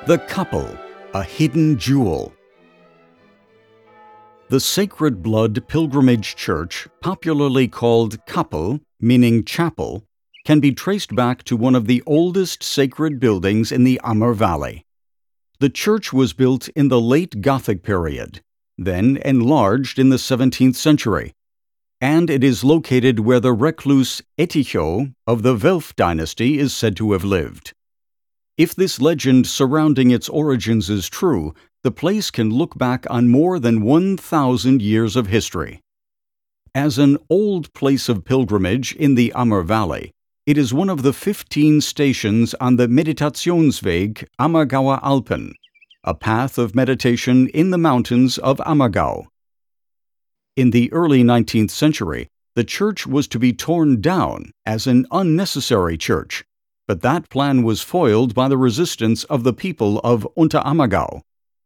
The Kappel, a hidden jewel. The Sacred Blood Pilgrimage Church, popularly called Kappel, meaning chapel, can be traced back to one of the oldest sacred buildings in the Ammer Valley. The church was built in the late Gothic period, then enlarged in the 17th century, and it is located where the recluse Eticho of the Welf dynasty is said to have lived. If this legend surrounding its origins is true, the place can look back on more than 1,000 years of history. As an old place of pilgrimage in the Ammer Valley, it is one of the 15 stations on the Meditationsweg Ammergauer Alpen, a path of meditation in the mountains of Ammergau. In the early 19th century, the church was to be torn down as an unnecessary church, but that plan was foiled by the resistance of the people of Unterammergau.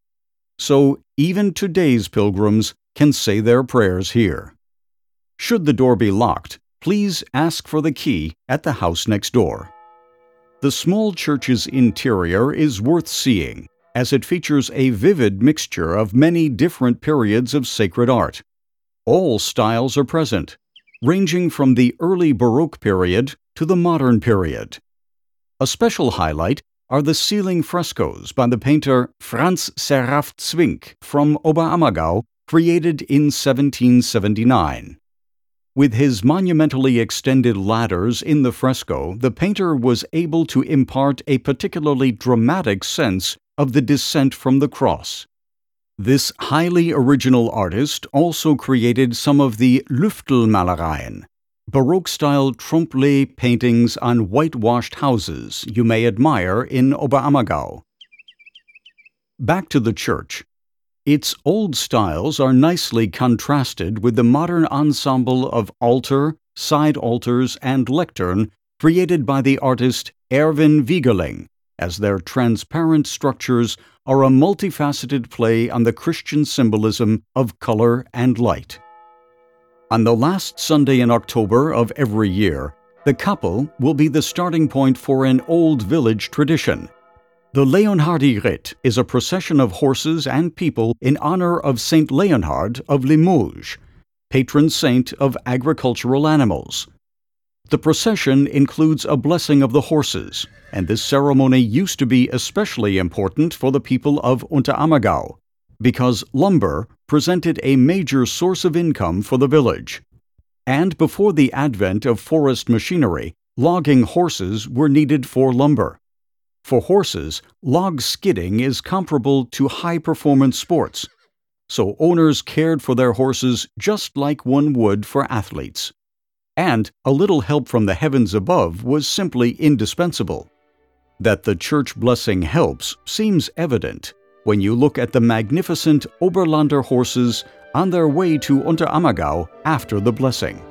So even today's pilgrims can say their prayers here. Should the door be locked, please ask for the key at the house next door. The small church's interior is worth seeing, as it features a vivid mixture of many different periods of sacred art. All styles are present, ranging from the early Baroque period to the modern period. A special highlight are the ceiling frescoes by the painter Franz Seraph Zwink from Oberammergau, created in 1779. With his monumentally extended ladders in the fresco, the painter was able to impart a particularly dramatic sense of the descent from the cross. This highly original artist also created some of the Lüftelmalereien, Baroque-style trompe-l'œil paintings on whitewashed houses you may admire in Oberammergau. Back to the church. Its old styles are nicely contrasted with the modern ensemble of altar, side altars, and lectern created by the artist Erwin Wiegerling, as their transparent structures are a multifaceted play on the Christian symbolism of color and light. On the last Sunday in October of every year, the Kappel will be the starting point for an old village tradition. The Leonhardi-Ritt is a procession of horses and people in honor of Saint Leonhard of Limoges, patron saint of agricultural animals. The procession includes a blessing of the horses, and this ceremony used to be especially important for the people of Unterammergau, because lumber presented a major source of income for the village. And before the advent of forest machinery, logging horses were needed for lumber. For horses, log skidding is comparable to high-performance sports, so owners cared for their horses just like one would for athletes. And a little help from the heavens above was simply indispensable. That the church blessing helps seems evident when you look at the magnificent Oberlander horses on their way to Unterammergau after the blessing.